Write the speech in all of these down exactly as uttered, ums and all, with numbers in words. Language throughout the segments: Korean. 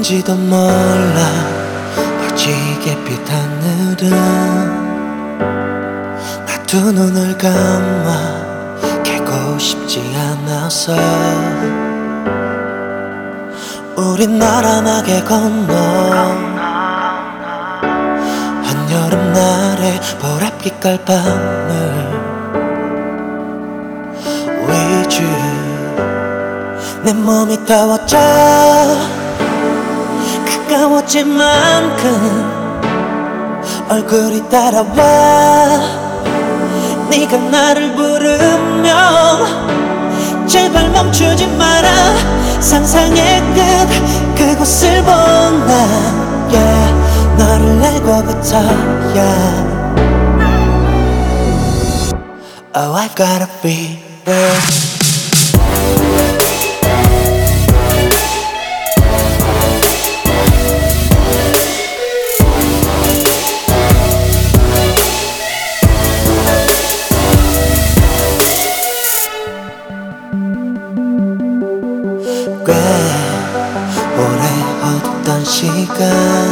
어딘지도 몰라 벌지게 빛 하늘은 나 두 눈을 감아 깨고 싶지 않아서 우린 나란하게 건너 한여름날의 보랏빛깔 밤을 With you 내 몸이 더웠죠 가까워질 만큼 얼굴이 따라와 네가 나를 부르면 제발 멈추지 마라 상상의 끝 그곳을 보나 yeah. 너를 알고부터 yeah. Oh I've gotta be there 꽤 오래 헛던 시간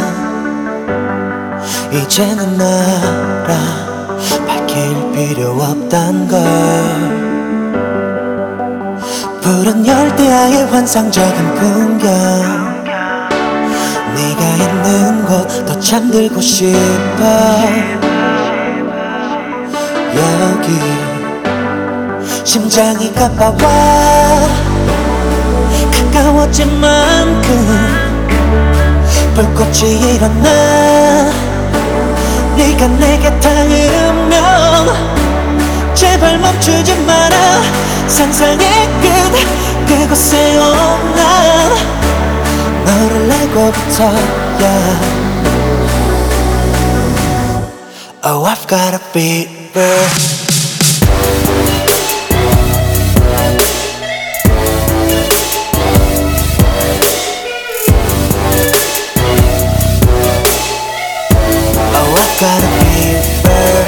이제는 알아 밝힐 필요 없단 걸 푸른 열대야의 환상적인 풍경 네가 있는 곳 더 잠들고 싶어 여기 심장이 가빠와 가까워진 만큼 불꽃이 일어나 네가 내게 닿으면 제발 멈추지 마라 상상의 끝 그곳에 온난 너를 알고부터 yeah. Oh I've gotta be there gotta be fair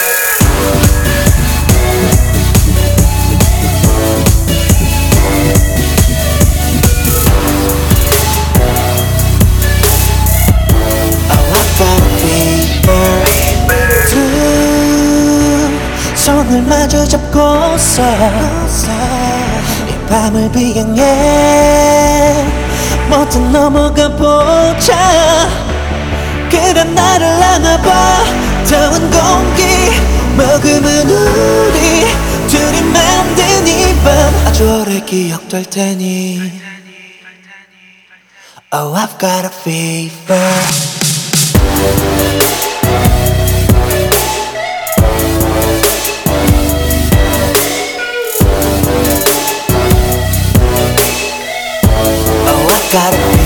Oh, I gotta be fair 두 손을 마주 잡고서 이 밤을 비행해 모두 넘어가 보자 그래 나를 안아봐 더운 공기 머금은 우리 둘이 만든 이 밤 아주 오래 기억될 테니 Oh I've got a fever Oh I've got a